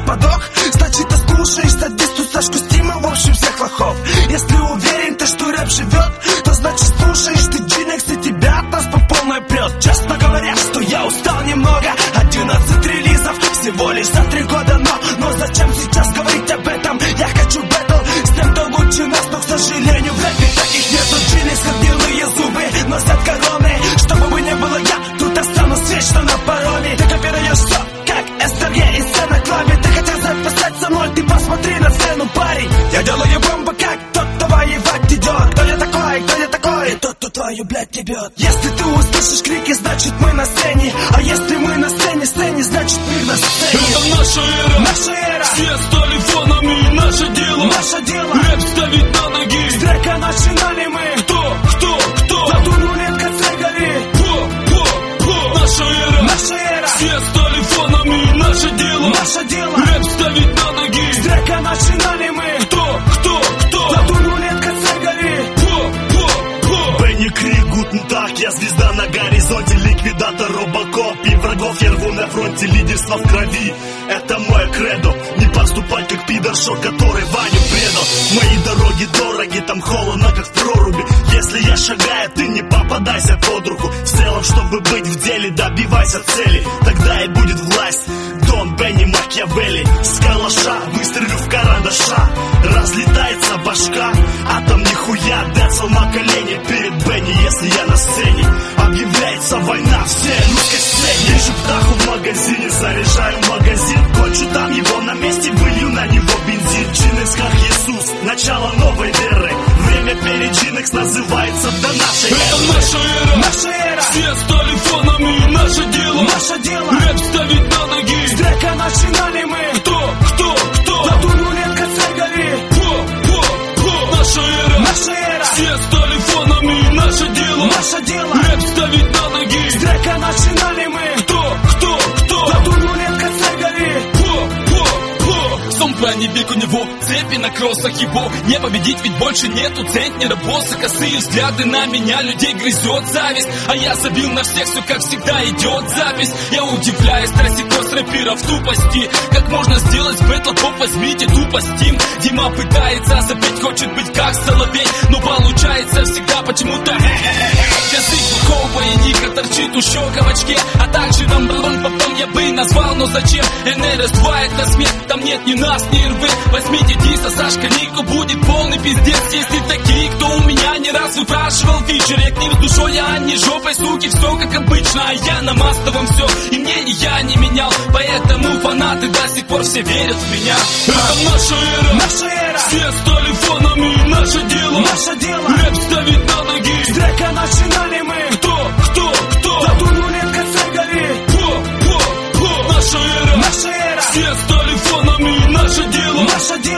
подох, значит ты слушаешь садисту Сашку Стима, в общем всех лохов. Если уверен ты, что рэп живет, то значит слушаешь ты Джинекс, и тебя от нас по полной прет. Честно говоря, что я устал немного, 11 релизов всего лишь за 3 года. Но зачем сейчас говорить об этом? Я хочу бэтл с тем, кто лучше нас, но, к сожалению, в рэпе таких нету. Джинекс гнилые зубы носят короны. Чтобы бы не было я, тут останусь вечно на пароме. Ты копируешь все, как СТГ и сцена клаве. Ты хотел записать со мной, ты посмотри на сцену, парень. Я делаю бомбу, как тот, кто воевать идет. Кто я такой, кто я такой? И тот, кто твою, блядь, ебет. Если ты услышишь крики, значит мы на сцене. А если мы на сцене, значит мир на сцене. Это наша эра, наша эра. Все стали фанами, наше дело, наше дело. Рэп ставить на ноги. С трека начинали мы. Кто? За ту рулетка цегали. Наша эра, наша эра. Все стали фанами, наше дело, наше дело. Рэп ставить на ноги. С трека начинали мы. Кто? За ту рулетка цегали. Бенни Крик, Гутен Таг, я звезда на горизонте, ликвидатор Робокоп. И врагов я рву на фронте, лидерство в крови. Это мое кредо, не поступать как пидоршот, который Ваню предал. Мои дороги дороги, там холодно как в проруби. Если я шагаю, ты не попадайся под руку. В целом, чтобы быть в деле, добивайся цели, тогда и будет власть. Дон Бенни Макиавелли, с калаша выстрелю в карандаша. Разлетается башка, атом нихуя. Децл на колени перед Бенни, если я на сцене. Объявляется война всей русской сцене. Вижу птаху в магазине, заряжаю магазин. Кончу там его на месте, вылью на него бензин. Джинекс как Иисус, начало новой веры. Время перед Джинекс называется до нашей эры. Это наша эра, наша эра. Все стали фанами, наше дело, наше дело. Рэп ставить на ноги. С трека начинали мы. Кто? За ту рулетка цегали. Наша эра, наша эра. Все стали фанами, наше дело, наше дело. Рэп ставить на ноги. С трека начинали мы. Кто? За ту рулетка цегали. Сомпа не бег у него, цепи на кроссах его. Не победить, ведь больше нету центнера босса. Косые взгляды на меня, людей грызет зависть. А я забил на всех, все как всегда идет запись. Я удивляюсь, трассикос рэперов тупости. Как можно сделать бэтл, поп, возьмите тупо Steam. Дима пытается запеть, хочет быть как Соловей, но получается всегда почему-то язык глухого и Ника торчит у щека в очке. А также нам потом я бы назвал, но зачем? НРС-2 это смех, там нет ни нас, ни РВ. Возьмите диса, Сашка Нико, будет полный пиздец. Если такие, кто у меня не раз выпрашивал фичер. Я к ним с душой, а не жопой, суки, все как обычно. А я на мастовом все, и мнение я не менял. Поэтому фанаты до сих пор все верят в меня. Это наша эра, наша эра. Все стали фанами, наше дело, наше дело. Рэп ставить на ноги. С трека начинали мы. Кто? За ту рулетка цегали. Наша эра, наша эра. Все стали фанами, наше дело, наше дело.